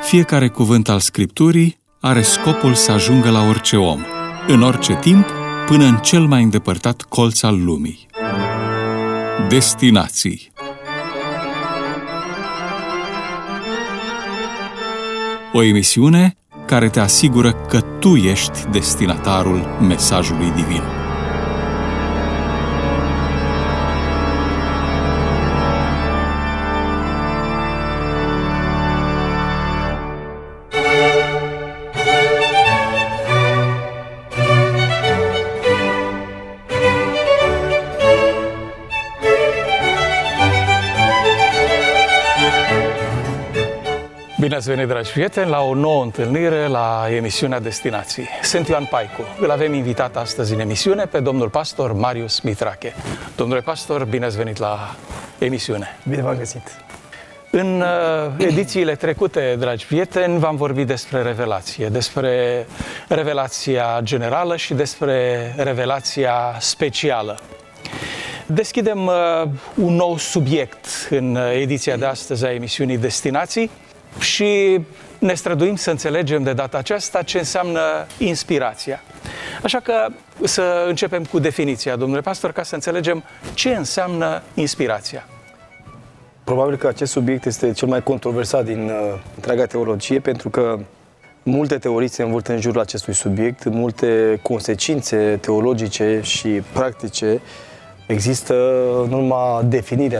Fiecare cuvânt al Scripturii are scopul să ajungă la orice om, în orice timp, până în cel mai îndepărtat colț al lumii. Destinații. O emisiune care te asigură că tu ești destinatarul mesajului divin. Bine ați venit, dragi prieteni, la o nouă întâlnire la emisiunea Destinații. Sunt Ioan Paicu. Îl avem invitat astăzi în emisiune pe domnul pastor Marius Mitrache. Domnule pastor, bine ați venit la emisiune. Bine v-am găsit. În edițiile trecute, dragi prieteni, v-am vorbit despre revelația generală și despre revelația specială. Deschidem un nou subiect în ediția de astăzi a emisiunii Destinații și ne străduim să înțelegem de data aceasta ce înseamnă inspirația. Așa că să începem cu definiția, domnule pastor, ca să înțelegem ce înseamnă inspirația. Probabil că acest subiect este cel mai controversat din întreaga teologie, pentru că multe teorii se învârt în jurul acestui subiect, multe consecințe teologice și practice există în urma definirii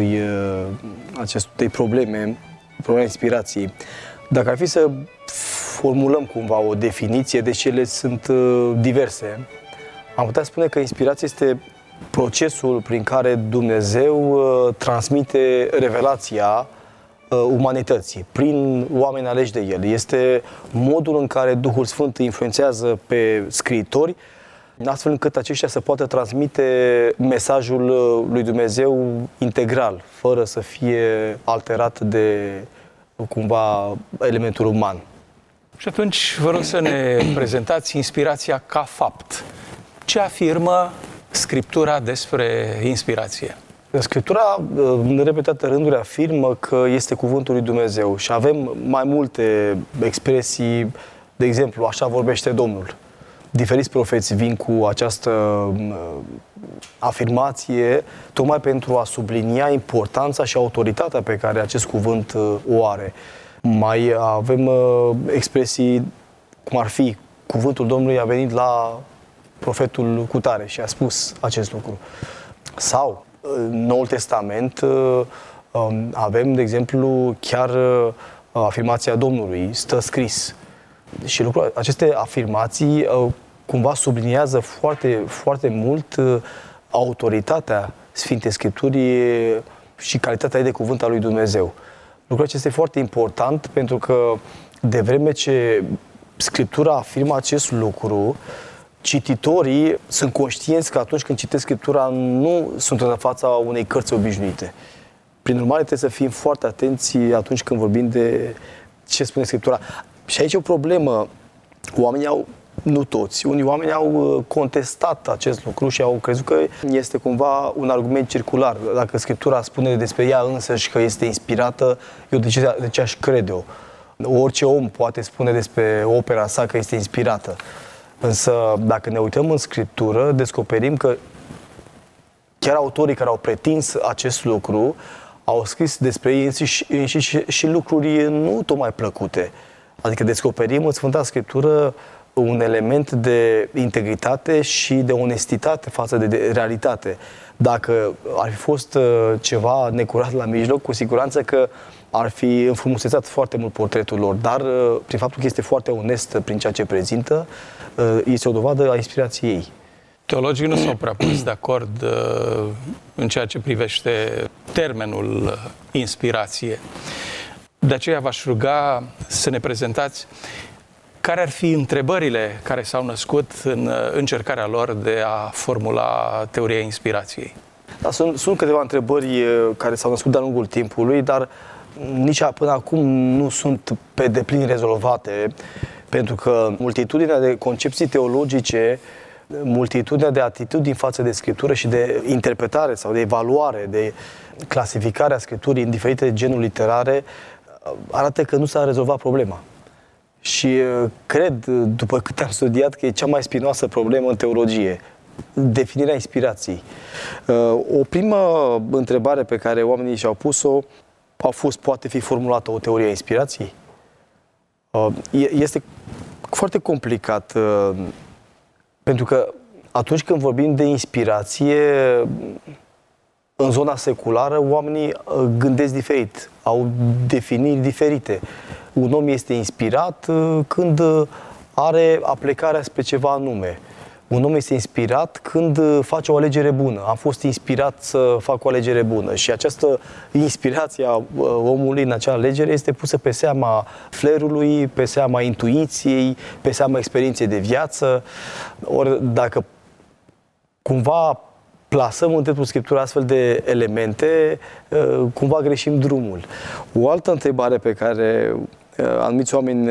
acestei probleme inspirației. Dacă ar fi să formulăm cumva o definiție, deși ele sunt diverse, am putea spune că inspirația este procesul prin care Dumnezeu transmite revelația umanității, prin oameni aleși de El. Este modul în care Duhul Sfânt influențează pe scriitori, astfel încât aceștia să poată transmite mesajul lui Dumnezeu integral, fără să fie alterat de cumva elementul uman. Și atunci vă rog să ne prezentați inspirația ca fapt. Ce afirmă Scriptura despre inspirație? Scriptura, în repetate rânduri, afirmă că este cuvântul lui Dumnezeu și avem mai multe expresii, de exemplu, așa vorbește Domnul. Diferiți profeți vin cu această afirmație tocmai pentru a sublinia importanța și autoritatea pe care acest cuvânt o are. Mai avem expresii cum ar fi: cuvântul Domnului a venit la profetul cutare și a spus acest lucru. Sau în Noul Testament avem, de exemplu, chiar afirmația Domnului, stă scris. Și aceste afirmații cumva subliniază foarte, foarte mult autoritatea Sfintei Scripturii și calitatea ei de cuvânt al lui Dumnezeu. Lucrul acesta este foarte important, pentru că de vreme ce Scriptura afirmă acest lucru, cititorii sunt conștienți că atunci când citesc Scriptura nu sunt în fața unei cărți obișnuite. Prin urmare, trebuie să fim foarte atenți atunci când vorbim de ce spune Scriptura. Și aici e o problemă. Nu toți, unii oameni au contestat acest lucru și au crezut că este cumva un argument circular. Dacă Scriptura spune despre ea însăși că este inspirată, eu de ce aș crede-o? Orice om poate spune despre opera sa că este inspirată. Însă, dacă ne uităm în Scriptură, descoperim că chiar autorii care au pretins acest lucru au scris despre ei înșiși și lucruri nu tocmai plăcute. Adică descoperim în Sfânta Scriptură un element de integritate și de onestitate față de realitate. Dacă ar fi fost ceva necurat la mijloc, cu siguranță că ar fi înfrumusețat foarte mult portretul lor, dar prin faptul că este foarte onest prin ceea ce prezintă, este o dovadă a inspirației ei. Teologii nu s-au prea pus de acord în ceea ce privește termenul inspirație. De aceea v-aș ruga să ne prezentați care ar fi întrebările care s-au născut în încercarea lor de a formula teoria inspirației. Da, sunt câteva întrebări care s-au născut de-a lungul timpului, dar nici până acum nu sunt pe deplin rezolvate, pentru că multitudinea de concepții teologice, multitudinea de atitudini față de Scriptură și de interpretare sau de evaluare, de clasificare a Scripturii în diferite genuri literare arată că nu s-a rezolvat problema. Și cred, după cât am studiat, că e cea mai spinoasă problemă în teologie, definirea inspirației. O primă întrebare pe care oamenii și-au pus-o a fost: poate fi formulată o teorie a inspirației? Este foarte complicat, pentru că atunci când vorbim de inspirație, în zona seculară, oamenii gândesc diferit, au definiri diferite. Un om este inspirat când are aplecarea spre ceva anume. Un om este inspirat când face o alegere bună. Am fost inspirat să fac o alegere bună și această inspirație a omului în acea alegere este pusă pe seama flair-ului, pe seama intuiției, pe seama experienței de viață. Ori dacă cumva plasăm în textul Scripturii astfel de elemente, cumva greșim drumul. O altă întrebare pe care anumiți oameni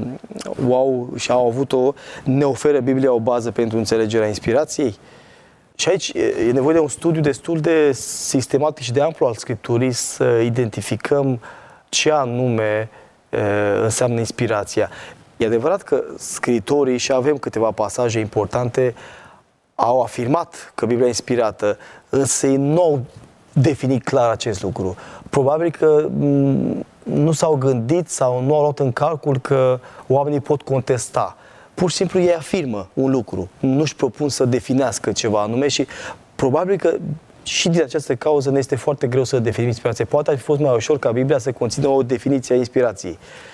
au avut-o: ne oferă Biblia o bază pentru înțelegerea inspirației? Și aici e nevoie de un studiu destul de sistematic și de amplu al Scripturii să identificăm ce anume înseamnă inspirația. E adevărat că scriitorii, și avem câteva pasaje importante, au afirmat că Biblia e inspirată, însă ei nu au definit clar acest lucru. Probabil că nu s-au gândit sau nu au luat în calcul că oamenii pot contesta. Pur și simplu ei afirmă un lucru, nu-și propun să definească ceva anume și probabil că și din această cauză ne este foarte greu să definim inspirația. Poate ar fi fost mai ușor ca Biblia să conțină o definiție a inspirației.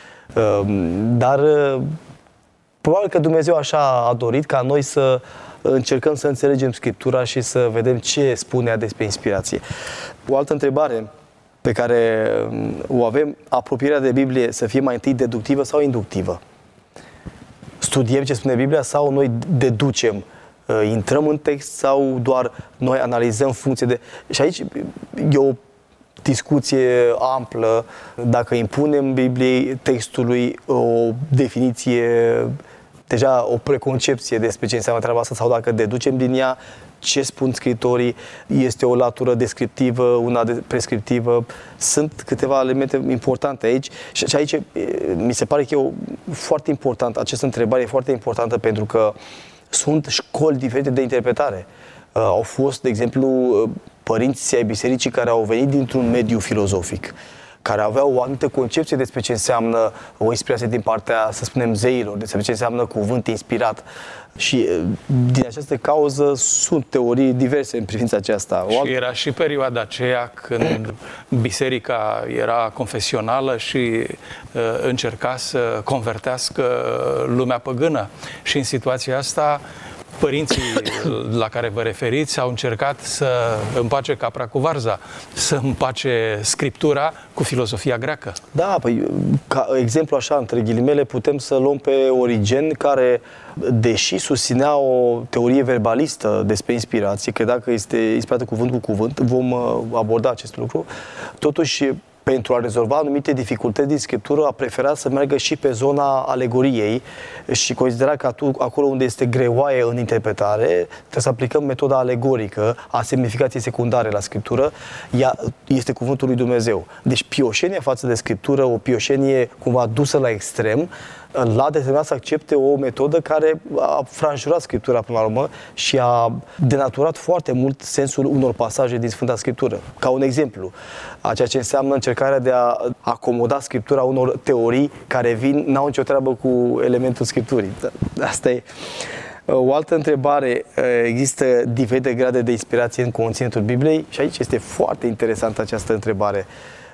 Dar probabil că Dumnezeu așa a dorit ca noi să încercăm să înțelegem Scriptura și să vedem ce spune ea despre inspirație. O altă întrebare pe care o avem: apropierea de Biblie să fie mai întâi deductivă sau inductivă? Studiem ce spune Biblia sau noi deducem? Intrăm în text sau doar noi analizăm funcție de... Și aici e o discuție amplă dacă impunem Bibliei, textului, o definiție, deja o preconcepție despre ce înseamnă treaba asta, sau dacă deducem din ea ce spun scritorii, este o latură descriptivă, una prescriptivă. Sunt câteva elemente importante aici și aici mi se pare că e foarte important, această întrebare e foarte importantă pentru că sunt școli diferite de interpretare. Au fost, de exemplu, părinții ai bisericii care au venit dintr-un mediu filozofic, care aveau o anumită concepție despre ce înseamnă o inspirație din partea, să spunem, zeilor, despre ce înseamnă cuvânt inspirat. Și din această cauză sunt teorii diverse în privința aceasta. Și era și perioada aceea când biserica era confesională și încerca să convertească lumea păgână. Și în situația asta, părinții la care vă referiți au încercat să împace capra cu varza, să împace Scriptura cu filozofia greacă. Da, păi, ca exemplu așa, între ghilimele, putem să luăm pe Origen, care, deși susținea o teorie verbalistă despre inspirație, credea că este inspirată cuvânt cu cuvânt, vom aborda acest lucru, totuși, pentru a rezolva anumite dificultăți din Scriptură, a preferat să meargă și pe zona alegoriei și considera că acolo unde este greoaie în interpretare, trebuie să aplicăm metoda alegorică a semnificației secundare la Scriptură. Ea este cuvântul lui Dumnezeu. Deci pioșenia față de Scriptură, o pioșenie cumva dusă la extrem, l-a determinat să accepte o metodă care a franjurat Scriptura până la urmă și a denaturat foarte mult sensul unor pasaje din Sfânta Scriptură. Ca un exemplu, a ceea ce înseamnă încercarea de a acomoda Scriptura unor teorii care n-au nicio treabă cu elementul Scripturii. Asta e. O altă întrebare: există diferite grade de inspirație în conținutul Bibliei? Și aici este foarte interesantă această întrebare.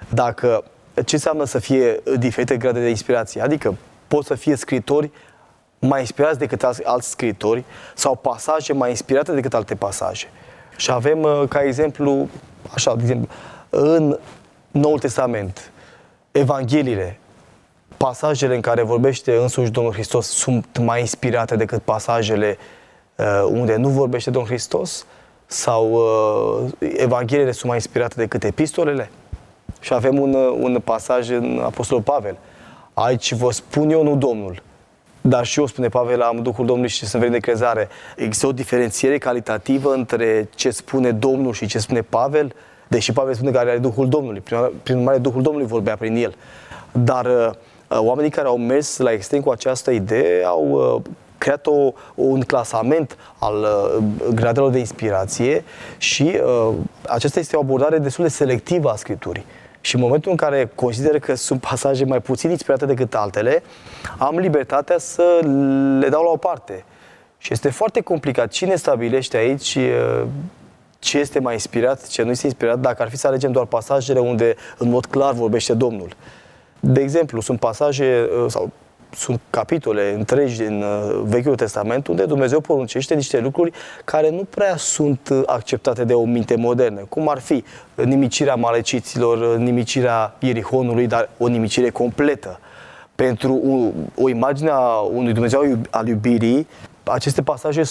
Ce înseamnă să fie diferite grade de inspirație? Adică pot să fie scritori mai inspirați decât alți scritori sau pasaje mai inspirate decât alte pasaje. Și avem, ca exemplu, așa, de exemplu, în Noul Testament, Evangheliile, pasajele în care vorbește însuși Domnul Hristos sunt mai inspirate decât pasajele unde nu vorbește Domnul Hristos? Sau Evangheliile sunt mai inspirate decât epistolele? Și avem un pasaj în Apostolul Pavel: aici vă spun eu, nu Domnul, dar și eu, spune Pavel, am Duhul Domnului și sunt vrem de crezare. Există o diferențiere calitativă între ce spune Domnul și ce spune Pavel, deși Pavel spune că are Duhul Domnului. Prin urmare, Duhul Domnului vorbea prin el. Dar oamenii care au mers la extrem cu această idee au creat un clasament al gradelor de inspirație și aceasta este o abordare destul de selectivă a Scripturii. Și în momentul în care consider că sunt pasaje mai puțin inspirate decât altele, am libertatea să le dau la o parte. Și este foarte complicat. Cine stabilește aici ce este mai inspirat, ce nu este inspirat, dacă ar fi să alegem doar pasajele unde în mod clar vorbește Domnul. De exemplu, sunt pasaje sau sunt capitole întregi din Vechiul Testament unde Dumnezeu poruncește niște lucruri care nu prea sunt acceptate de o minte modernă, cum ar fi nimicirea maleciților, nimicirea Ierihonului, dar o nimicire completă. Pentru o imagine a unui Dumnezeu al iubirii, aceste pasaje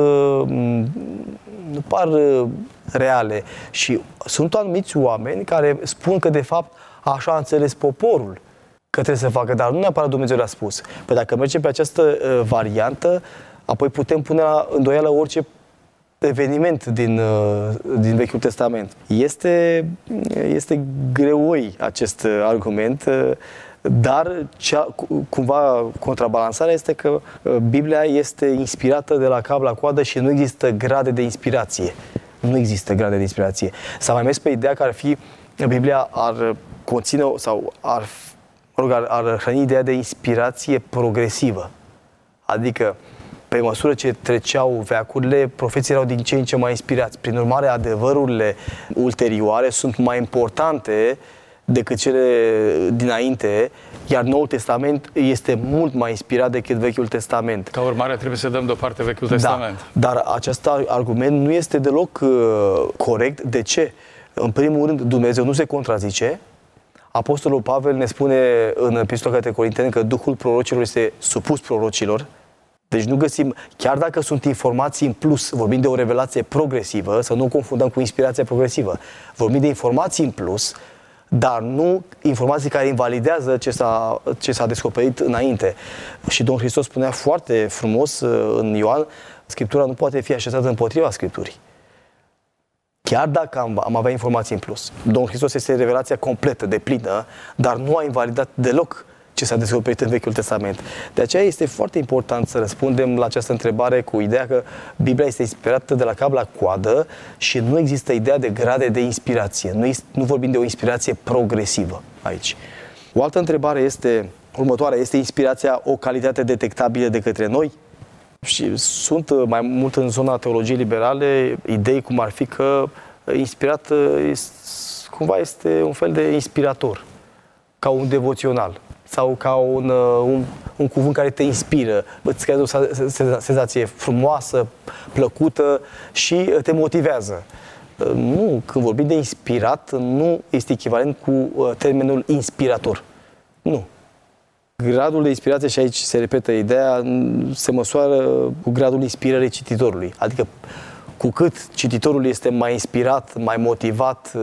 nu par reale și sunt anumiți oameni care spun că de fapt așa a înțeles poporul că trebuie să facă, dar nu neapărat Dumnezeu le-a spus. Păi dacă mergem pe această variantă, apoi putem pune la îndoială orice eveniment din Vechiul Testament. Este greoi acest argument, dar cumva contrabalansarea este că Biblia este inspirată de la cap la coadă și nu există grade de inspirație. Nu există grade de inspirație. S-a mai mers pe ideea că Biblia ar conține sau ar hrăni ideea de inspirație progresivă. Adică, pe măsură ce treceau veacurile, profeții erau din ce în ce mai inspirați. Prin urmare, adevărurile ulterioare sunt mai importante decât cele dinainte, iar Noul Testament este mult mai inspirat decât Vechiul Testament. Ca urmare, trebuie să dăm deoparte Vechiul Testament. Dar acest argument nu este deloc corect. De ce? În primul rând, Dumnezeu nu se contrazice. Apostolul Pavel ne spune în Epistola către Corinteni că Duhul prorocilor este supus prorocilor. Deci nu găsim, chiar dacă sunt informații în plus, vorbim de o revelație progresivă, să nu confundăm cu inspirația progresivă. Vorbim de informații în plus, dar nu informații care invalidează ce s-a descoperit înainte. Și Domnul Hristos spunea foarte frumos în Ioan, Scriptura nu poate fi așezată împotriva Scripturii. Chiar dacă am avea informații în plus. Domnul Hristos este revelația completă, deplină, dar nu a invalidat deloc ce s-a descoperit în Vechiul Testament. De aceea este foarte important să răspundem la această întrebare cu ideea că Biblia este inspirată de la cap la coadă și nu există ideea de grade de inspirație. Nu vorbim de o inspirație progresivă aici. O altă întrebare este următoarea. Este inspirația o calitate detectabilă de către noi? Și sunt mai mult în zona teologiei liberale idei cum ar fi că inspirat cumva este un fel de inspirator, ca un devoțional sau ca un cuvânt care te inspiră, îți creează o senzație frumoasă, plăcută și te motivează. Nu, când vorbim de inspirat, nu este echivalent cu termenul inspirator. Nu. Gradul de inspirație, și aici se repetă ideea, se măsoară cu gradul inspirării cititorului. Adică cu cât cititorul este mai inspirat, mai motivat,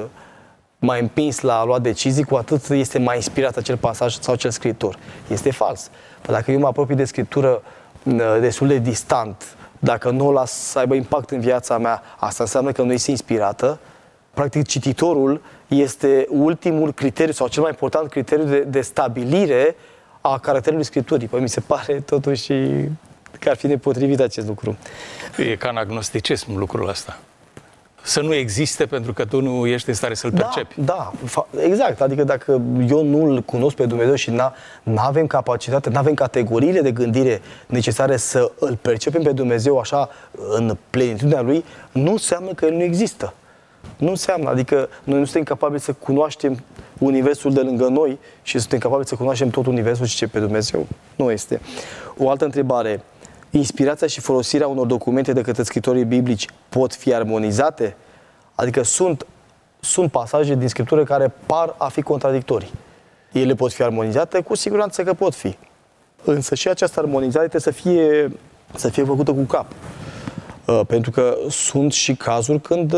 mai împins la a lua decizii, cu atât este mai inspirat acel pasaj sau acel scriitor. Este fals. Dacă eu mă apropii de Scriptură destul de distant, dacă nu o las să aibă impact în viața mea, asta înseamnă că nu este inspirată. Practic, cititorul este ultimul criteriu sau cel mai important criteriu de stabilire a caracterului Scripturii. Păi mi se pare totuși că ar fi nepotrivit acest lucru. E ca în agnosticism lucrul ăsta. Să nu existe pentru că tu nu ești în stare să-L percepi. Da, exact. Adică dacă eu nu-L cunosc pe Dumnezeu și nu avem capacitate, nu avem categoriile de gândire necesare să Îl percepem pe Dumnezeu așa în plenitudinea Lui, nu înseamnă că El nu există. Nu înseamnă, adică noi nu suntem capabili să cunoaștem universul de lângă noi și suntem capabili să cunoaștem tot universul și ce pe Dumnezeu nu este. O altă întrebare. Inspirația și folosirea unor documente de către scritorii biblici pot fi armonizate? Adică sunt pasaje din Scriptură care par a fi contradictorii. Ele pot fi armonizate? Cu siguranță că pot fi. Însă și această armonizare trebuie să fie făcută cu cap. Pentru că sunt și cazuri când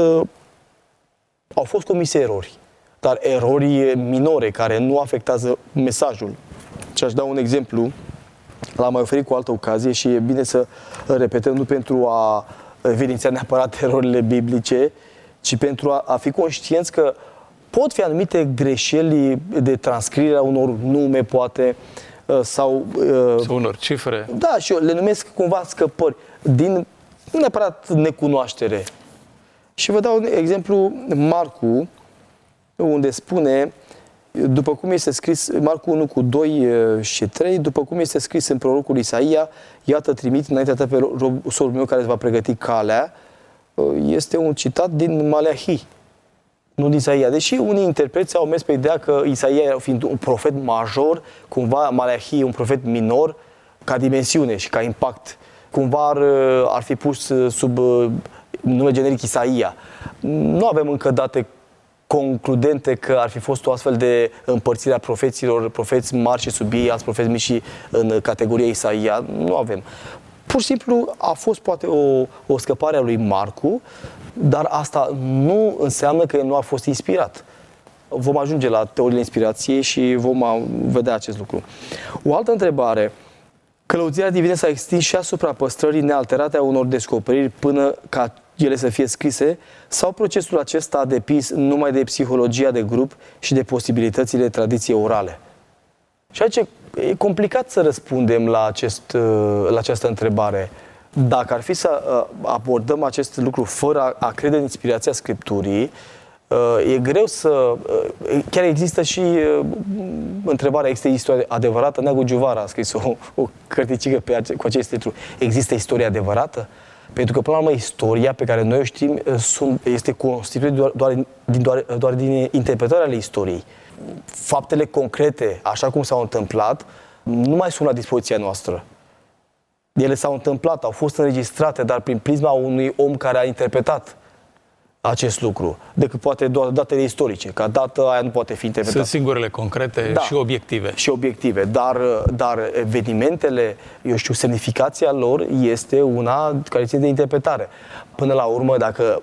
au fost comise erori. Dar erori minore care nu afectează mesajul. Și aș da un exemplu. L-am mai oferit cu altă ocazie și e bine să repetăm, nu pentru a evidenția neapărat erorile biblice, ci pentru a fi conștienți că pot fi anumite greșeli de transcriere a unor nume, poate, sau unor cifre. Da, și eu le numesc cumva scăpări, din nu neapărat necunoaștere. Și vă dau un exemplu, Marcu, unde spune, după cum este scris, Marcu 1 cu 2 și 3, după cum este scris în prorocul Isaia, iată trimit înaintea ta pe sorul meu care îți va pregăti calea, este un citat din Maleahi, nu din Isaia. Deși unii interpreți au mers pe ideea că Isaia, fiind un profet major, cumva Maleahi un profet minor, ca dimensiune și ca impact, cumva ar fi pus sub nume generic Isaia. Nu avem încă date concludente că ar fi fost o astfel de împărțire a profeților, profeți mari și sub ei, alți profeți mici și în categoria Isaia. Nu avem. Pur și simplu a fost poate o scăpare a lui Marcu, dar asta nu înseamnă că el nu a fost inspirat. Vom ajunge la teoriile inspirației și vom vedea acest lucru. O altă întrebare. Călăuzirea divină s-a extins și asupra păstrării nealterate a unor descoperiri până ca ele să fie scrise, sau procesul acesta a depins numai de psihologia de grup și de posibilitățile tradiției orale? Și aici e complicat să răspundem la această întrebare. Dacă ar fi să abordăm acest lucru fără a crede în inspirația Scripturii, e greu să... Chiar există și întrebarea, există istorie adevărată? Neagu Giuvara a scris o cărticică cu acest titlu. Există istorie adevărată? Pentru că, până la urmă, istoria pe care noi o știm este constituită doar din interpretarea ale istoriei. Faptele concrete, așa cum s-au întâmplat, nu mai sunt la dispoziția noastră. Ele s-au întâmplat, au fost înregistrate, dar prin prisma unui om care a interpretat acest lucru, decât poate doar datele istorice. Ca dată aia nu poate fi interpretată. Sunt singurele concrete, da, și obiective. Și obiective, dar evenimentele, eu știu, semnificația lor este una care ține de interpretare. Până la urmă, dacă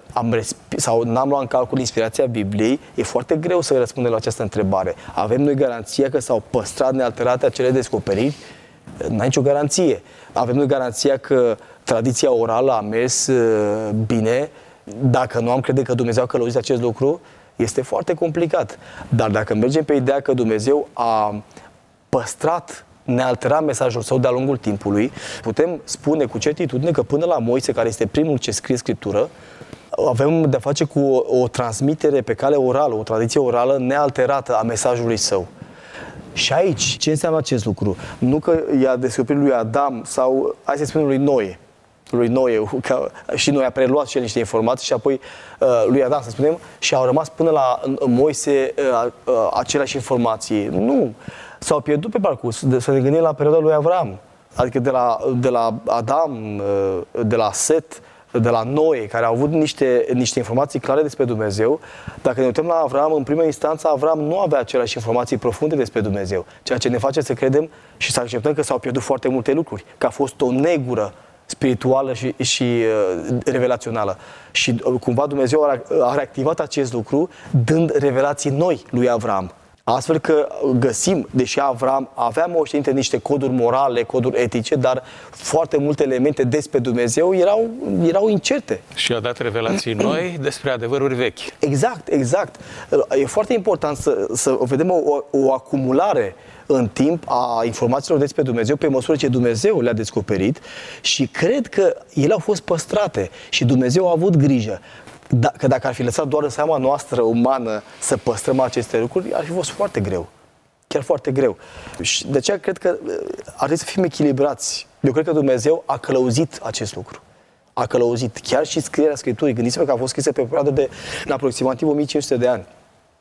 n-am luat în calcul inspirația Bibliei, e foarte greu să răspundem la această întrebare. Avem noi garanția că s-au păstrat nealterate acele descoperiri? N-ai nicio garanție. Avem noi garanția că tradiția orală a mers bine? Dacă nu am crede că Dumnezeu a călăuzit acest lucru, este foarte complicat. Dar dacă mergem pe ideea că Dumnezeu a păstrat, nealterat mesajul său de-a lungul timpului, putem spune cu certitudine că până la Moise, care este primul ce scrie Scriptură, avem de-a face cu o transmitere pe cale orală, o tradiție orală nealterată a mesajului său. Și aici, ce înseamnă acest lucru? Nu că i-a descoperit lui Adam sau, hai să spunem, lui Noe, că și noi a preluat și el niște informații și apoi lui Adam, să spunem, și au rămas până la Moise aceleași informații. Nu! S-au pierdut pe parcurs. Să ne gândim la perioada lui Avram. Adică de la Adam, de la Set, de la Noe, care au avut niște informații clare despre Dumnezeu. Dacă ne uităm la Avram, în prima instanță, Avram nu avea aceleași informații profunde despre Dumnezeu. Ceea ce ne face să credem și să acceptăm că s-au pierdut foarte multe lucruri, că a fost o negură spirituală și revelațională. Și cumva Dumnezeu a reactivat acest lucru dând revelații noi lui Avram. Astfel că găsim, deși Avram avea moștenite niște coduri morale, coduri etice, dar foarte multe elemente despre Dumnezeu erau incerte. Și a dat revelații noi despre adevăruri vechi. Exact. E foarte important să vedem o acumulare în timp a informațiilor despre Dumnezeu pe măsură ce Dumnezeu le-a descoperit și cred că ele au fost păstrate și Dumnezeu a avut grijă. Că dacă ar fi lăsat doar în seama noastră umană să păstrăm aceste lucruri, ar fi fost foarte greu. Chiar foarte greu. Și de aceea cred că ar trebui să fim echilibrați. Eu cred că Dumnezeu a călăuzit acest lucru. A călăuzit. Chiar și scrierea Scripturii. Gândiți-vă că a fost scrisă pe o perioadă de aproximativ 1500 de ani.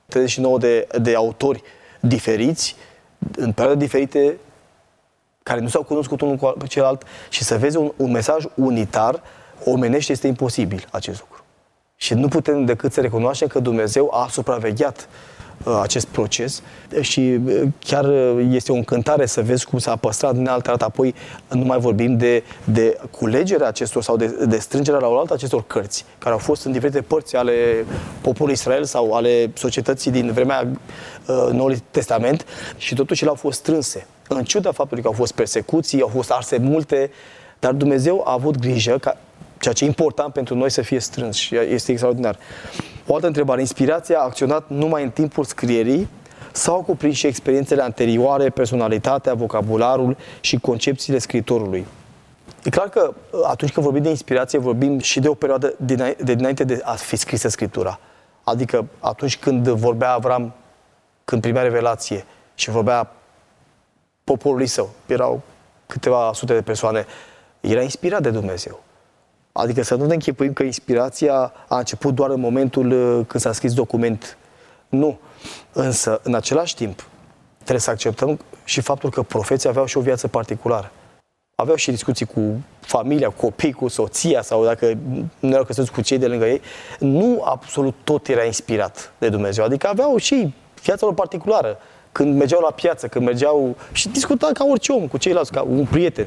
39 de autori diferiți, în perioade diferite, care nu s-au cunoscut unul cu celălalt, și să vezi un mesaj unitar, omenește, este imposibil acest lucru. Și nu putem decât să recunoaștem că Dumnezeu a supravegheat acest proces și chiar este o încântare să vezi cum s-a păstrat nealterat. Apoi nu mai vorbim de culegerea acestor sau de strângerea la oaltă acestor cărți, care au fost în diferite părți ale poporului Israel sau ale societății din vremea Noului Testament și totuși ele au fost strânse. În ciuda faptului că au fost persecuții, au fost arse multe, dar Dumnezeu a avut grijă ca ceea ce e important pentru noi să fie strâns și este extraordinar. O altă întrebare, inspirația a acționat numai în timpul scrierii sau cuprins și experiențele anterioare, personalitatea, vocabularul și concepțiile scriitorului? E clar că atunci când vorbim de inspirație, vorbim și de o perioadă de dinainte de a fi scrisă Scriptura. Adică atunci când vorbea Avram, când primea revelație și vorbea poporului său, erau câteva sute de persoane, era inspirat de Dumnezeu. Adică să nu ne închipuim că inspirația a început doar în momentul când s-a scris document. Nu. Însă, în același timp, trebuie să acceptăm și faptul că profeții aveau și o viață particulară. Aveau și discuții cu familia, cu copii, cu soția sau dacă nu erau căsătoriți cu cei de lângă ei. Nu absolut tot era inspirat de Dumnezeu. Adică aveau și viața lor particulară. Când mergeau la piață, când mergeau și discutau ca orice om, cu ceilalți, ca un prieten.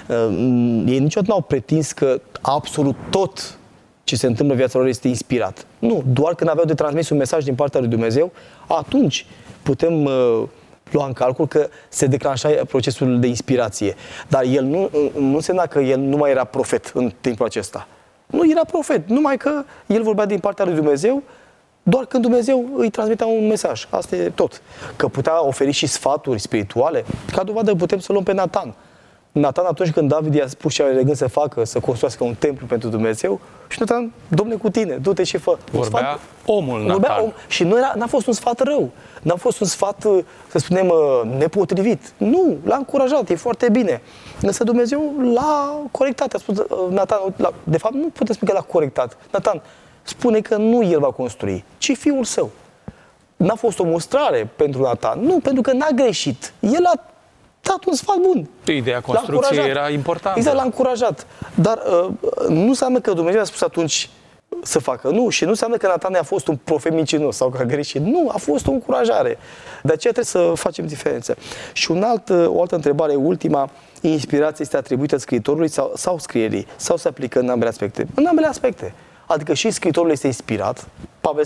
Ei niciodată n-au pretins că absolut tot ce se întâmplă în viața lor este inspirat. Nu, doar când aveau de transmis un mesaj din partea lui Dumnezeu, atunci putem lua în calcul că se declanșa procesul de inspirație. Dar el nu însemna că el nu mai era profet în timpul acesta. Nu era profet, numai că el vorbea din partea lui Dumnezeu doar când Dumnezeu îi transmitea un mesaj. Asta e tot. Că putea oferi și sfaturi spirituale. Ca dovadă putem să luăm pe Natan. Natan, atunci când David i-a spus ce are de gând să facă, să construiască un templu pentru Dumnezeu, și Natan, Dom'le, cu tine, du-te și fă. Vorbea omul Natan. Și n-a fost un sfat rău. N-a fost un sfat, să spunem, nepotrivit. Nu, l-a încurajat, e foarte bine. Însă Dumnezeu l-a corectat. A spus, Natan, de fapt, nu putem spune că l-a corectat. Natan spune că nu el va construi, ci fiul său. N-a fost o mustrare pentru Natan, nu, pentru că n-a greșit. El a dat un sfat bun. Ideea construcției era importantă. Exact, l-a încurajat. Dar nu înseamnă că Dumnezeu a spus atunci să facă. Nu, și nu înseamnă că Natan a fost un profet mincinos sau că a greșit. Nu, a fost o încurajare. De aceea trebuie să facem diferență. Și o altă întrebare, ultima, inspirația este atribuită scriitorului sau scrierii? Sau se aplică în ambele aspecte? În ambele aspecte. Adică și scriitorul este inspirat. Pavel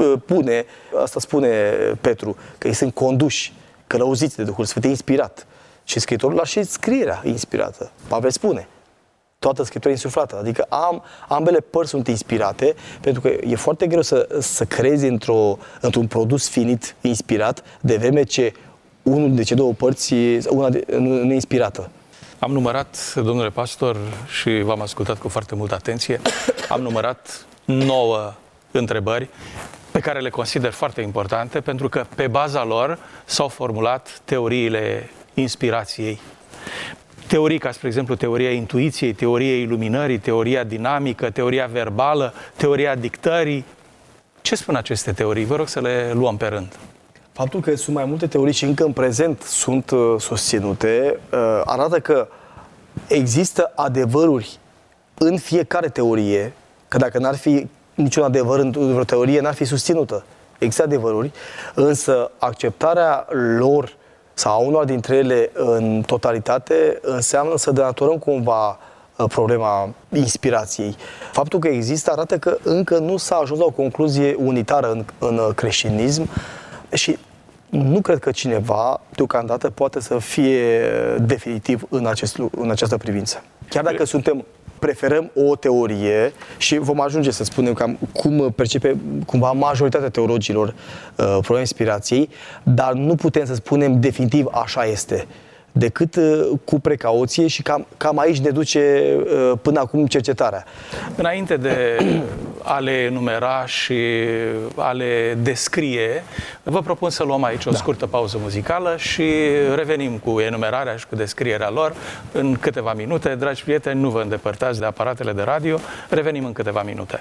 spune Petru, că ei sunt conduși, călăuziți de Duhul Sfânt, e inspirat. Și scriitorul, dar și scrierea e inspirată. Pavel spune, toată Scriptura e insuflată. Adică ambele părți sunt inspirate, pentru că e foarte greu să crezi într-un produs finit inspirat, de vreme ce unul de cele două părți, una nu e inspirată. Am numărat, domnule pastor, și v-am ascultat cu foarte multă atenție, am numărat 9 întrebări pe care le consider foarte importante, pentru că pe baza lor s-au formulat teoriile inspirației. Teorii ca, spre exemplu, teoria intuiției, teoria iluminării, teoria dinamică, teoria verbală, teoria dictării. Ce spun aceste teorii? Vă rog să le luăm pe rând. Faptul că sunt mai multe teorii și încă în prezent sunt susținute, arată că există adevăruri în fiecare teorie, că dacă n-ar fi niciun adevăr într-o teorie, n-ar fi susținută. Există adevăruri, însă acceptarea lor sau unor dintre ele în totalitate înseamnă să denaturăm cumva problema inspirației. Faptul că există arată că încă nu s-a ajuns la o concluzie unitară în creștinism și nu cred că cineva deocamdată poate să fie definitiv în această privință. Chiar dacă preferăm o teorie și vom ajunge să spunem cam cum percepe cumva majoritatea teologilor problema inspirației, dar nu putem să spunem definitiv așa este, decât cu precauție și cam aici ne duce până acum cercetarea. Înainte de a le enumera și a le descrie, vă propun să luăm aici o scurtă pauză muzicală și revenim cu enumerarea și cu descrierea lor în câteva minute. Dragi prieteni, nu vă îndepărtați de aparatele de radio, revenim în câteva minute.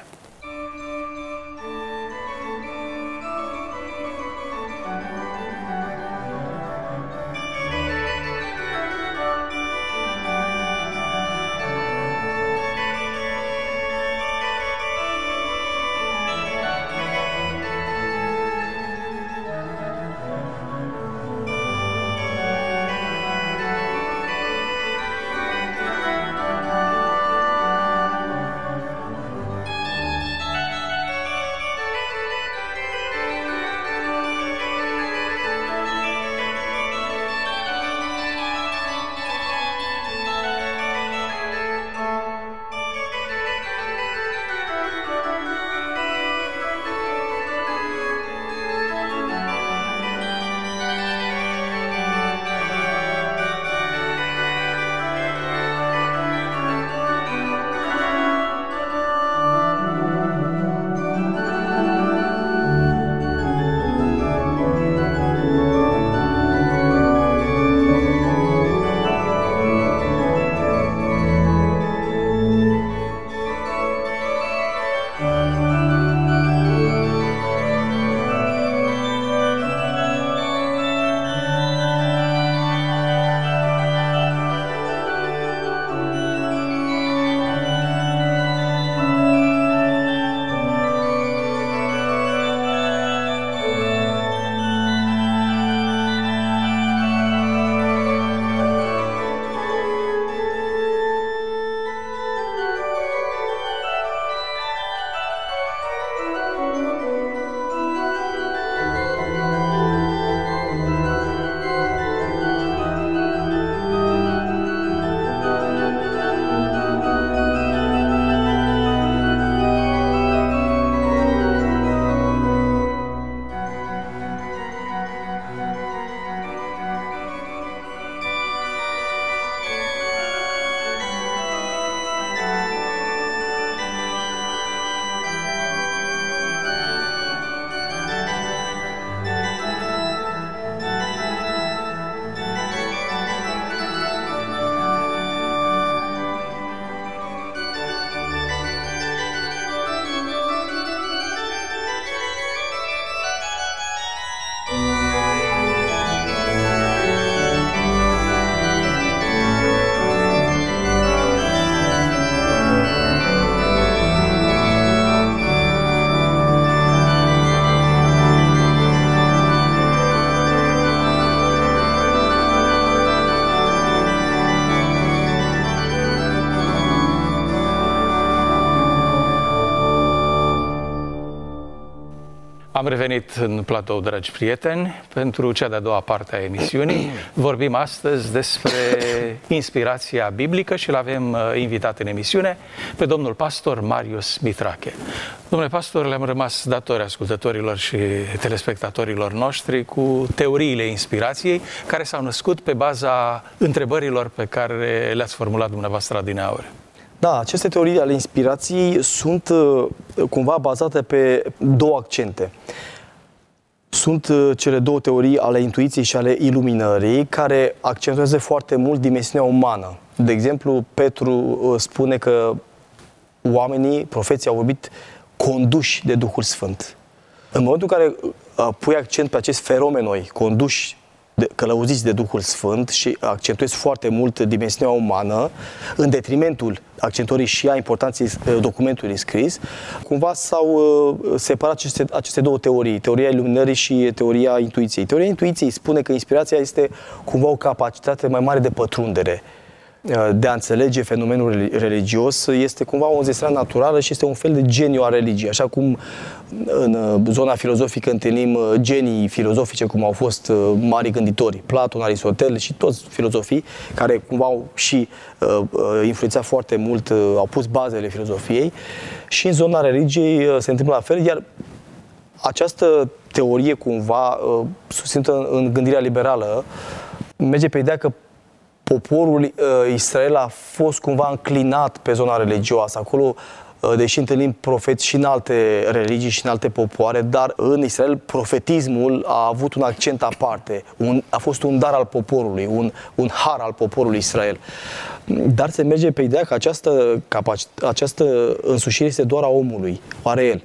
Am revenit în platou, dragi prieteni, pentru cea de-a doua parte a emisiunii. Vorbim astăzi despre inspirația biblică și l-avem invitat în emisiune pe domnul pastor Marius Mitrache. Domnule pastor, le-am rămas datori ascultătorilor și telespectatorilor noștri cu teoriile inspirației care s-au născut pe baza întrebărilor pe care le-ați formulat dumneavoastră adineauri. Da, aceste teorii ale inspirației sunt cumva bazate pe două accente. Sunt cele două teorii ale intuiției și ale iluminării care accentuează foarte mult dimensiunea umană. De exemplu, Petru spune că oamenii, profeții, au vorbit conduși de Duhul Sfânt. În momentul în care pui accent pe acest fenomenoi, conduși, călăuziți de Duhul Sfânt și accentuezi foarte mult dimensiunea umană, în detrimentul accentuării și a importanței documentului scris, cumva s-au separat aceste două teorii, teoria iluminării și teoria intuiției. Teoria intuiției spune că inspirația este cumva o capacitate mai mare de pătrundere, de a înțelege fenomenul religios, este cumva o înzestrare naturală și este un fel de geniu al religiei. Așa cum în zona filozofică întâlnim genii filozofice, cum au fost mari gânditori, Platon, Aristotel și toți filozofii, care cumva au și influențat foarte mult, au pus bazele filozofiei, și în zona religiei se întâmplă la fel, iar această teorie cumva susținută în gândirea liberală merge pe ideea că poporul Israel a fost cumva înclinat pe zona religioasă. Acolo, deși întâlnim profeți și în alte religii și în alte popoare, dar în Israel profetismul a avut un accent aparte. A fost un dar al poporului, un har al poporului Israel. Dar se merge pe ideea că această însușire este doar a omului, are el.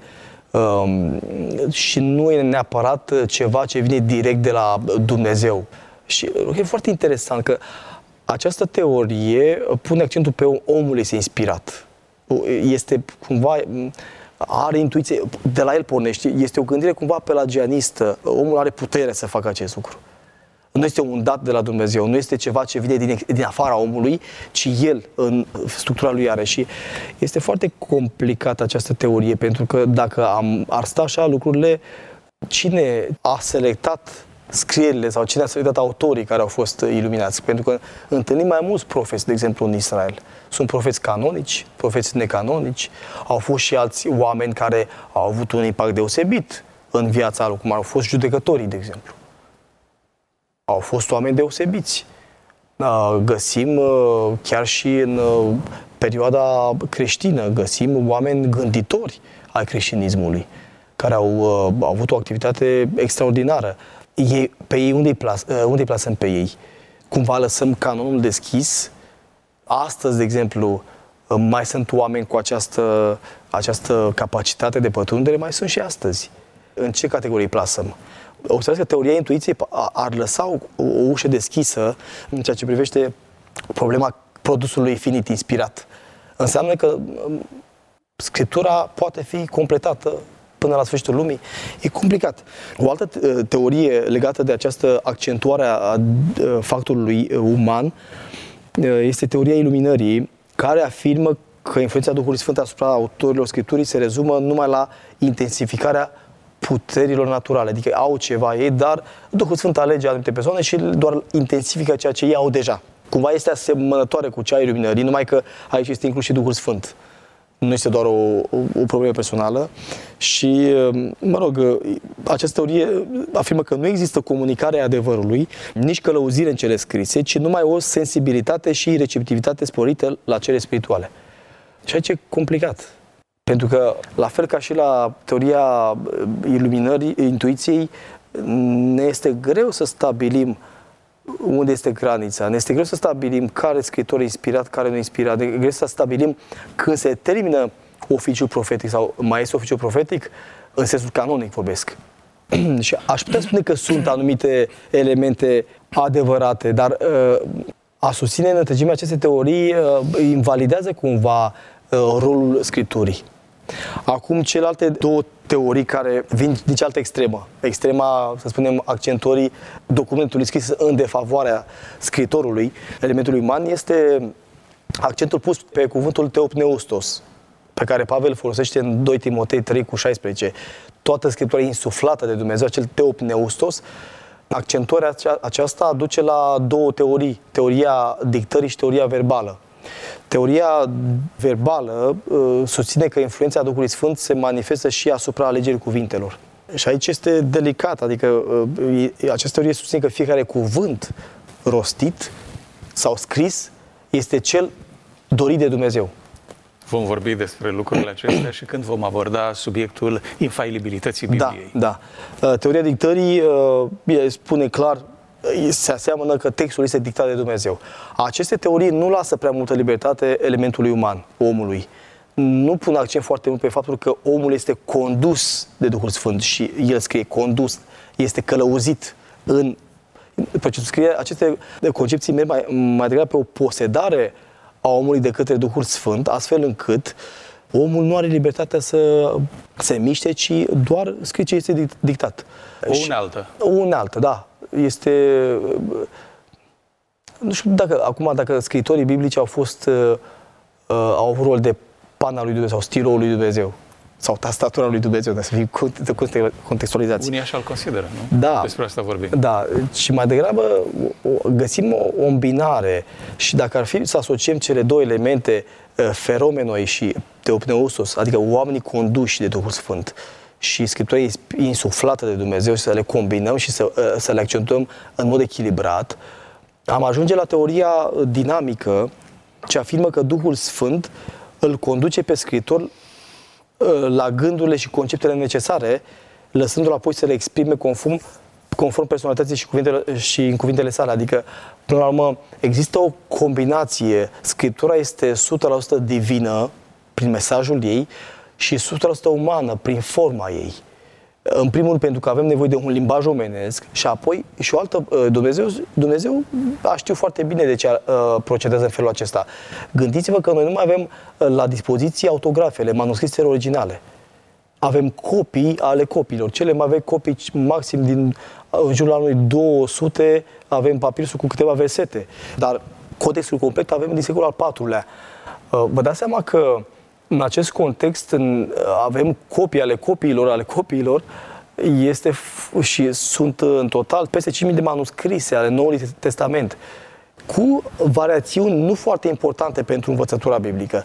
Și nu e neapărat ceva ce vine direct de la Dumnezeu. Și e foarte interesant că această teorie pune accentul pe omul este inspirat. Este cumva, are intuiție, de la el pornește, este o gândire cumva pelagianistă. Omul are putere să facă acest lucru. Nu este un dat de la Dumnezeu, nu este ceva ce vine din afara omului, ci el în structura lui are. Și este foarte complicată această teorie, pentru că dacă ar sta așa lucrurile, cine a selectat scrierile sau cine a selectat autorii care au fost iluminați? Pentru că întâlnim mai mulți profeți, de exemplu, în Israel. Sunt profeți canonici, profeți necanonici, au fost și alți oameni care au avut un impact deosebit în viața lor, cum au fost judecătorii, de exemplu. Au fost oameni deosebiți. Găsim chiar și în perioada creștină, găsim oameni gânditori ai creștinismului, care au avut o activitate extraordinară. Pe ei unde îi plasăm pe ei? Cumva lăsăm canonul deschis? Astăzi, de exemplu, mai sunt oameni cu această capacitate de pătrundere? Mai sunt și astăzi. În ce categorii plasăm? Observați că teoria intuiției ar lăsa o ușă deschisă în ceea ce privește problema produsului finit inspirat. Înseamnă că Scriptura poate fi completată până la sfârșitul lumii. E complicat. O altă teorie legată de această accentuare a factorului uman este teoria iluminării, care afirmă că influența Duhului Sfânt asupra autorilor Scripturii se rezumă numai la intensificarea puterilor naturale. Adică au ceva ei, dar Duhul Sfânt alege anumite persoane și doar intensifică ceea ce ei au deja. Cumva este asemănătoare cu cea a iluminării, numai că aici este inclus și Duhul Sfânt. Nu este doar o problemă personală și, mă rog, această teorie afirmă că nu există comunicare a adevărului, nici călăuzire în cele scrise, ci numai o sensibilitate și receptivitate sporită la cele spirituale. Și aici e complicat. Pentru că, la fel ca și la teoria iluminării, intuiției, ne este greu să stabilim unde este granița. Ne este greu să stabilim care scriitor e inspirat, care nu e inspirat. Ne este greu să stabilim când se termină oficiul profetic sau mai este oficiul profetic, în sensul canonic vorbesc. Și aș putea spune că sunt anumite elemente adevărate, dar a susține în întregime aceste teorii invalidează cumva rolul Scripturii. Acum, celelalte două teorii care vin din cealaltă extremă. Extrema, să spunem, accentuării documentului scris în defavoarea scriitorului, elementului uman, este accentul pus pe cuvântul teopneustos, pe care Pavel folosește în 2 Timotei 3:16. toată Scriptura e insuflată de Dumnezeu, acel teopneustos, accentuarea aceasta duce la două teorii, teoria dictării și teoria verbală. Teoria verbală susține că influența Duhului Sfânt se manifestă și asupra alegerii cuvintelor. Și aici este delicat, adică această teorie susține că fiecare cuvânt rostit sau scris este cel dorit de Dumnezeu. Vom vorbi despre lucrurile acestea și când vom aborda subiectul infailibilității Bibliei. Da. Teoria dictării spune clar, se aseamănă că textul este dictat de Dumnezeu. Aceste teorii nu lasă prea multă libertate elementului uman, omului. Nu pun accent foarte mult pe faptul că omul este condus de Duhul Sfânt și el scrie condus, este călăuzit în procesul scrierii. Aceste concepții merg mai degrabă pe o posedare a omului de către Duhul Sfânt, astfel încât omul nu are libertatea să se miște, ci doar scrie ce este dictat. O unealtă. O unealtă, da. Este... Nu știu dacă scriitorii biblici au avut rol de pana lui Dumnezeu sau stilul lui Dumnezeu sau tastatura lui Dumnezeu, dar să fim contextualizați. Unii așa îl consideră, nu? Da. Despre asta vorbim. Da, și mai degrabă găsim o îmbinare și dacă ar fi să asociem cele două elemente, feromenoi și teopneustos, adică oamenii conduși de Duhul Sfânt și Scriptura insuflată de Dumnezeu și să le combinăm și să le accentuăm în mod echilibrat, am ajunge la teoria dinamică ce afirmă că Duhul Sfânt îl conduce pe scriitor la gândurile și conceptele necesare, lăsându-l apoi să le exprime conform personalității și în cuvintele sale. Adică, până la urmă, există o combinație. Scriptura este 100% divină prin mesajul ei și 100% umană prin forma ei. În primul rând pentru că avem nevoie de un limbaj omenesc și apoi și o altă... Dumnezeu a știut foarte bine de ce procedează în felul acesta. Gândiți-vă că noi nu mai avem la dispoziție autografele, manuscrisele originale. Avem copii ale copiilor. Cele mai vechi copii, maxim în jurul anului 200, avem papirsul cu câteva versete. Dar codexul complet avem din secolul al IV-lea. Vă dați seama că în acest context avem copii ale copiilor, și sunt în total peste 5.000 de manuscrise ale Noului Testament, cu variațiuni nu foarte importante pentru învățătura biblică.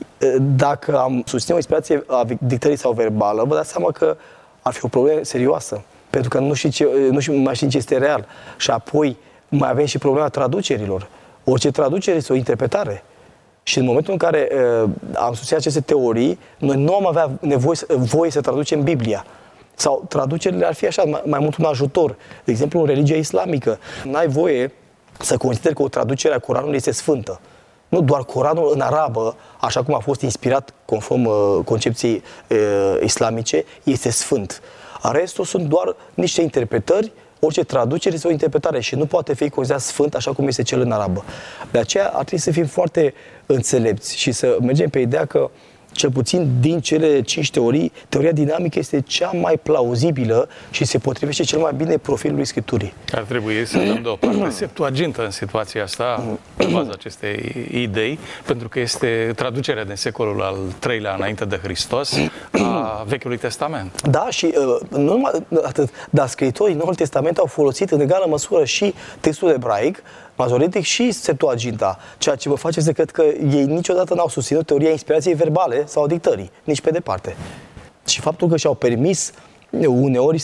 Dacă am susține o inspirație a dictării sau verbală, vă dați seama că ar fi o problemă serioasă, pentru că nu mai știm ce este real. Și apoi mai avem și problema traducerilor. Orice traducere este o interpretare. Și în momentul în care am susținut aceste teorii, noi nu am avea voie să traducem Biblia. Sau traducerile ar fi așa, mai mult un ajutor. De exemplu, în religia islamică, n-ai voie să consideri că o traducere a Coranului este sfântă. Nu doar Coranul în arabă, așa cum a fost inspirat conform concepției islamice, este sfânt. Restul sunt doar niște interpretări. Orice traducere este o interpretare și nu poate fi considerat sfânt așa cum este cel în arabă. De aceea ar trebui să fim foarte înțelepți și să mergem pe ideea că, cel puțin din cele 5 teorii, teoria dinamică este cea mai plauzibilă și se potrivește cel mai bine profilului Scripturii. Ar trebui să dăm deoparte Septuagintă în situația asta, pe baza acestei idei, pentru că este traducerea din secolul al III-lea înainte de Hristos a Vechiului Testament. Da, și nu numai atât, dar scriitorii Noul Testament au folosit în egală măsură și textul ebraic, mazoritic și Septuaginta, ceea ce vă face să cred că ei niciodată n-au susținut teoria inspirației verbale sau a dictării, nici pe departe. Și faptul că și-au permis uneori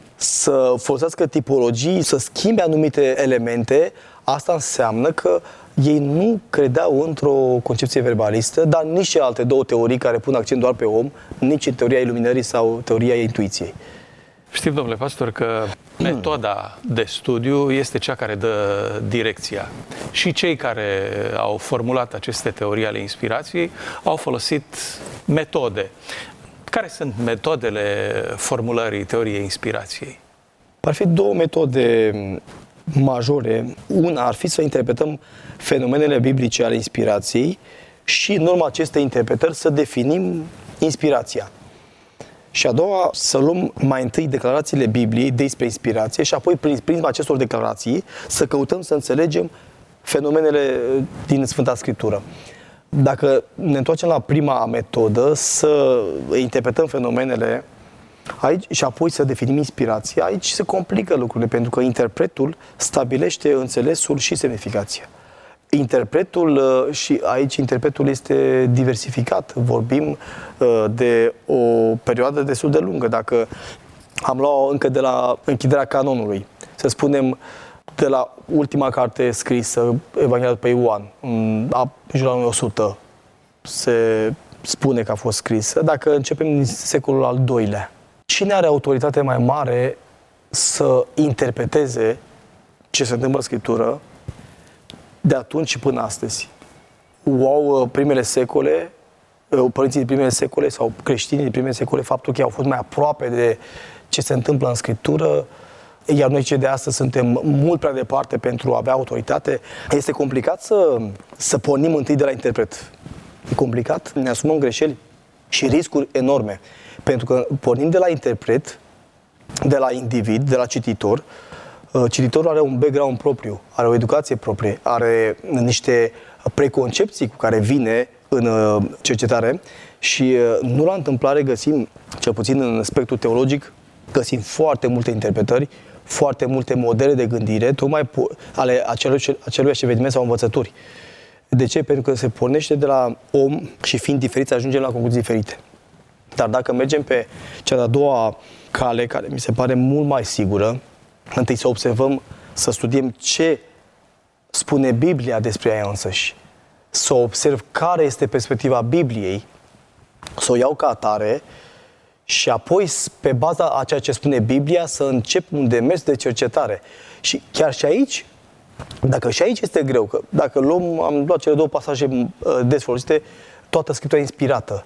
să folosească tipologii, să schimbe anumite elemente, asta înseamnă că ei nu credeau într-o concepție verbalistă, dar nici celelalte două teorii care pun accent doar pe om, nici în teoria iluminării sau teoria intuiției. Știm, domnule pastor, că metoda de studiu este cea care dă direcția. Și cei care au formulat aceste teorii ale inspirației au folosit metode. Care sunt metodele formulării teoriei inspirației? Ar fi două metode majore. Una ar fi să interpretăm fenomenele biblice ale inspirației și în urma acestei interpretări să definim inspirația. Și a doua, să luăm mai întâi declarațiile Bibliei despre inspirație și apoi prin prisma acestor declarații să căutăm să înțelegem fenomenele din Sfânta Scriptură. Dacă ne întoarcem la prima metodă, să interpretăm fenomenele Aici, și apoi să definim inspirația, aici se complică lucrurile, pentru că interpretul stabilește înțelesul și semnificația. Interpretul, și aici interpretul este diversificat, vorbim de o perioadă destul de lungă. Dacă am luat încă de la închiderea canonului, să spunem, de la ultima carte scrisă, Evanghelia după Ioan, în jurul anului 100, se spune că a fost scrisă. Dacă începem din secolul al II-lea, cine are autoritate mai mare să interpreteze ce se întâmplă în Scriptură de atunci și până astăzi? O au primele secole, părinții din primele secole sau creștinii din primele secole, faptul că ei au fost mai aproape de ce se întâmplă în Scriptură, iar noi cei de astăzi suntem mult prea departe pentru a avea autoritate. Este complicat să pornim întâi de la interpret. E complicat, ne asumăm greșeli și riscuri enorme. Pentru că pornim de la interpret, de la individ, de la cititor. Cititorul are un background propriu, are o educație proprie, are niște preconcepții cu care vine în cercetare și nu la întâmplare găsim, cel puțin în spectrul teologic, găsim foarte multe interpretări, foarte multe modele de gândire, tocmai ale aceluiași eveniment sau învățături. De ce? Pentru că se pornește de la om și fiind diferiți ajungem la concluzii diferite. Dar dacă mergem pe cea de-a doua cale, care mi se pare mult mai sigură, întâi să observăm, să studiem ce spune Biblia despre ea însăși, să observ care este perspectiva Bibliei, să o iau ca atare și apoi, pe baza a ceea ce spune Biblia, să încep un demers de cercetare. Și chiar și aici, dacă și aici este greu, că dacă am luat cele două pasaje des folosite, toată Scriptura inspirată.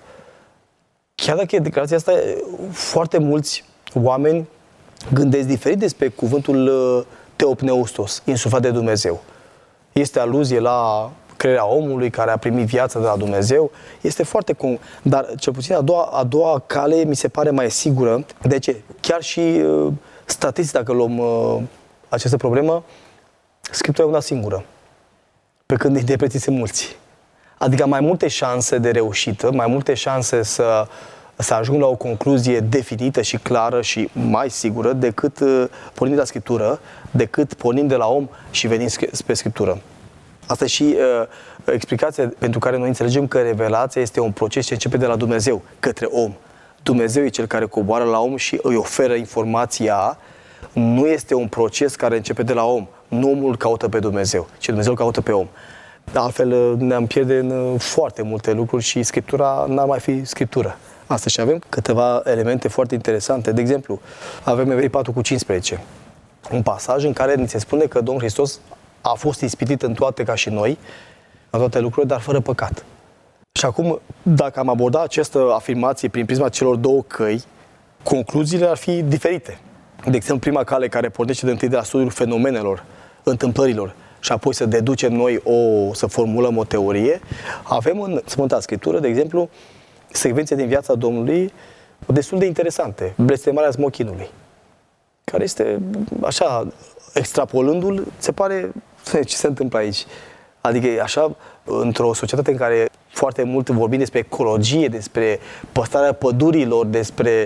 Chiar dacă e declarația asta, foarte mulți oameni gândesc diferit despre cuvântul Theopneustos, insuflat de Dumnezeu. Este aluzie la crearea omului care a primit viață de la Dumnezeu. Este foarte dar cel puțin a doua cale mi se pare mai sigură. De ce? Chiar și statistic, dacă luăm această problemă, Scriptura e una singură, pe când interpreții sunt mulți. Adică mai multe șanse de reușită, mai multe șanse să ajung la o concluzie definită și clară și mai sigură decât pornind de la Scriptură, decât pornind de la om și venind spre Scriptură. Asta e și explicația pentru care noi înțelegem că revelația este un proces ce începe de la Dumnezeu către om. Dumnezeu e cel care coboară la om și îi oferă informația. Nu este un proces care începe de la om. Nu omul caută pe Dumnezeu, ci Dumnezeu caută pe om. Altfel ne-am pierde în foarte multe lucruri și Scriptura n-ar mai fi Scriptură. Asta și avem câteva elemente foarte interesante. De exemplu, avem Evrei 4:15. Un pasaj în care ni se spune că Domnul Hristos a fost ispitit în toate ca și noi, în toate lucrurile, dar fără păcat. Și acum, dacă am abordat această afirmație prin prisma celor două căi, concluziile ar fi diferite. De exemplu, prima cale care pornește de întâi de la studiul fenomenelor, întâmplărilor, și apoi să deducem noi să formulăm o teorie, avem în Sfânta Scriptură, de exemplu, secvențe din viața Domnului destul de interesante. Blestemarea smochinului, care este, așa, extrapolându-l, se pare ce se întâmplă aici. Adică, așa, într-o societate în care foarte mult vorbim despre ecologie, despre păstrarea pădurilor, despre,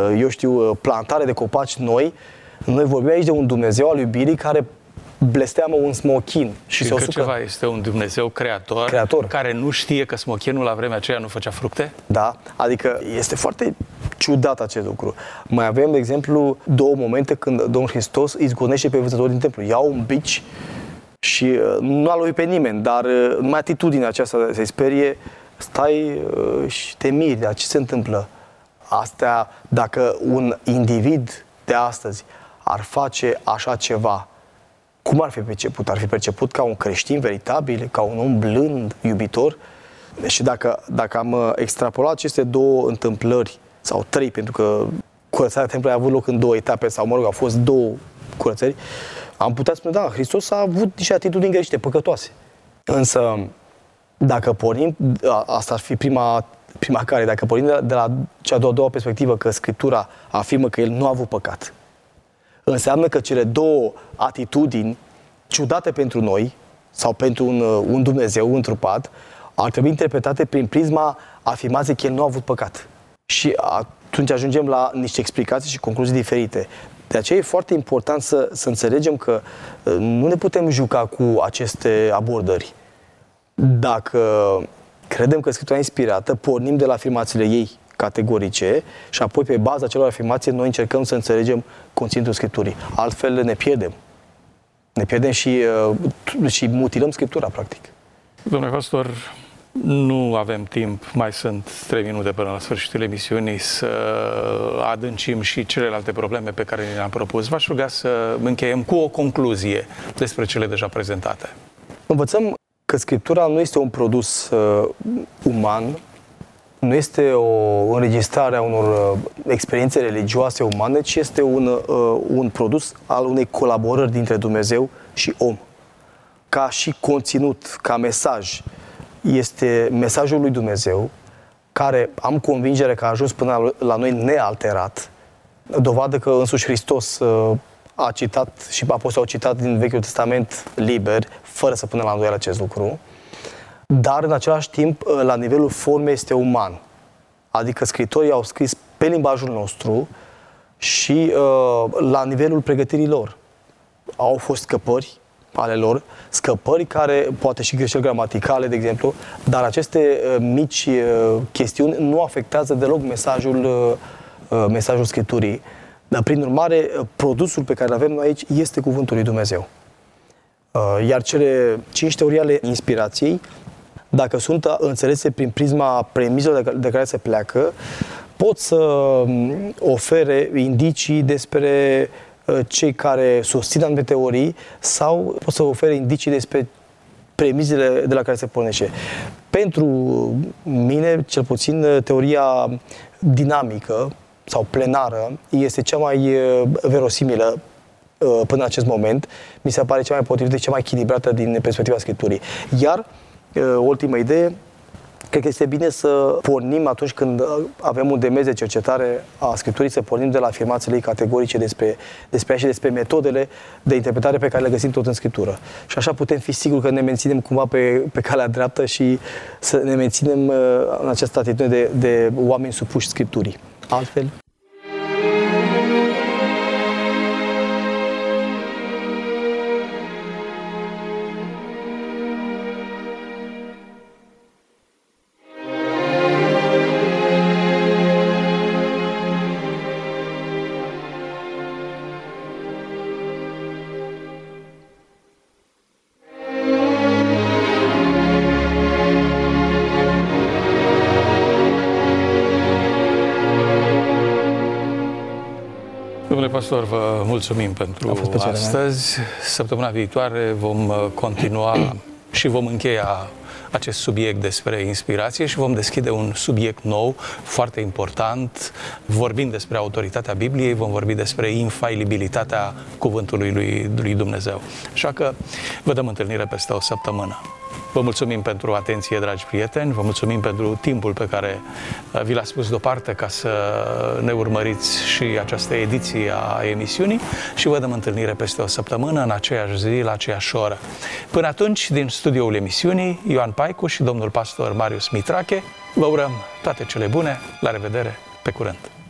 plantare de copaci noi vorbim aici de un Dumnezeu al iubirii care blesteamă un smochin. Și că ceva este un Dumnezeu creator care nu știe că smochinul la vremea aceea nu făcea fructe? Da, adică este foarte ciudat acest lucru. Mai avem, de exemplu, două momente când Domnul Hristos izgonește pe învățătorii din templu. Ia un bici și nu a lovit pe nimeni, dar numai atitudinea aceasta se sperie, stai și te miri, dar ce se întâmplă? Astea, dacă un individ de astăzi ar face așa ceva, cum ar fi perceput? Ar fi perceput ca un creștin veritabil, ca un om blând, iubitor? Și dacă am extrapolat aceste două întâmplări, sau trei, pentru că curățarea templului a avut loc în două etape, sau mă rog, au fost două curățări, am putea spune, da, Hristos a avut niște atitudini greșite, păcătoase. Însă, dacă pornim, asta ar fi prima care, dacă pornim de la cea de-a doua perspectivă, că Scriptura afirmă că El nu a avut păcat, înseamnă că cele două atitudini ciudate pentru noi, sau pentru un Dumnezeu întrupat, ar trebui interpretate prin prisma afirmației că El nu a avut păcat. Și atunci ajungem la niște explicații și concluzii diferite. De aceea e foarte important să înțelegem că nu ne putem juca cu aceste abordări. Dacă credem că Scriptura e inspirată, pornim de la afirmațiile ei categorice și apoi pe baza acelor afirmații noi încercăm să înțelegem conținutul Scripturii. Altfel ne pierdem. Ne pierdem și mutilăm Scriptura, practic. Domnule pastor, nu avem timp, mai sunt 3 minute până la sfârșitul emisiunii, să adâncim și celelalte probleme pe care le-am propus. V-aș ruga să încheiem cu o concluzie despre cele deja prezentate. Învățăm că Scriptura nu este un produs uman, nu este o înregistrare a unor experiențe religioase umane, ci este un produs al unei colaborări dintre Dumnezeu și om. Ca și conținut, ca mesaj, este mesajul lui Dumnezeu, care am convingere că a ajuns până la noi nealterat, dovadă că însuși Hristos a citat și apostolii au citat din Vechiul Testament liber, fără să pună la îndoială acest lucru, dar în același timp, la nivelul formei, este uman. Adică scritorii au scris pe limbajul nostru și la nivelul pregătirii lor. Au fost scăpări ale lor, scăpări care, poate și greșeli gramaticale, de exemplu, dar aceste mici chestiuni nu afectează deloc mesajul Scripturii. Dar, prin urmare, produsul pe care îl avem noi aici este Cuvântul lui Dumnezeu. Iar cele 5 teorii ale inspirației, dacă sunt înțelese prin prisma premizelor de care se pleacă, pot să ofere indicii despre cei care susțin anumite teorii sau pot să ofere indicii despre premizele de la care se pornește. Pentru mine, cel puțin, teoria dinamică sau plenară este cea mai verosimilă până în acest moment. Mi se pare cea mai potrivită, cea mai echilibrată din perspectiva Scripturii. Iar, ultima idee, cred că este bine să pornim atunci când avem un demers de cercetare a Scripturii, să pornim de la afirmațiile ei categorice despre ea și despre metodele de interpretare pe care le găsim tot în Scriptură. Și așa putem fi siguri că ne menținem cumva pe calea dreaptă și să ne menținem în această atitudine de oameni supuși Scripturii. Altfel... Domnule pastor, vă mulțumim pentru astăzi. Săptămâna viitoare vom continua și vom încheia acest subiect despre inspirație și vom deschide un subiect nou, foarte important. Vorbind despre autoritatea Bibliei, vom vorbi despre infailibilitatea cuvântului lui Dumnezeu. Așa că vă dăm întâlnire peste o săptămână. Vă mulțumim pentru atenție, dragi prieteni, vă mulțumim pentru timpul pe care vi l-ați pus deoparte ca să ne urmăriți și această ediție a emisiunii și vă dăm întâlnire peste o săptămână, în aceeași zi, la aceeași oră. Până atunci, din studioul emisiunii, Ioan Paicu și domnul pastor Marius Mitrache, vă urăm toate cele bune, la revedere, pe curând!